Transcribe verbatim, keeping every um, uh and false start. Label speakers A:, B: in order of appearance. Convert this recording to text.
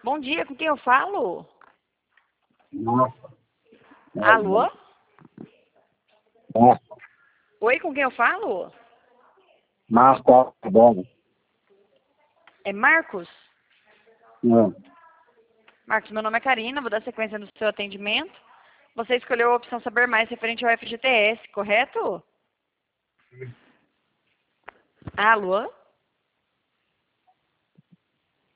A: Bom dia, com quem eu falo?
B: Nossa.
A: Alô?
B: Nossa.
A: Oi, com quem eu falo?
B: Marco, tá bom.
A: É Marcos?
B: Não.
A: Marcos, meu nome é Karina, vou dar sequência no seu atendimento. Você escolheu a opção Saber Mais referente ao F G T S, correto? Alô?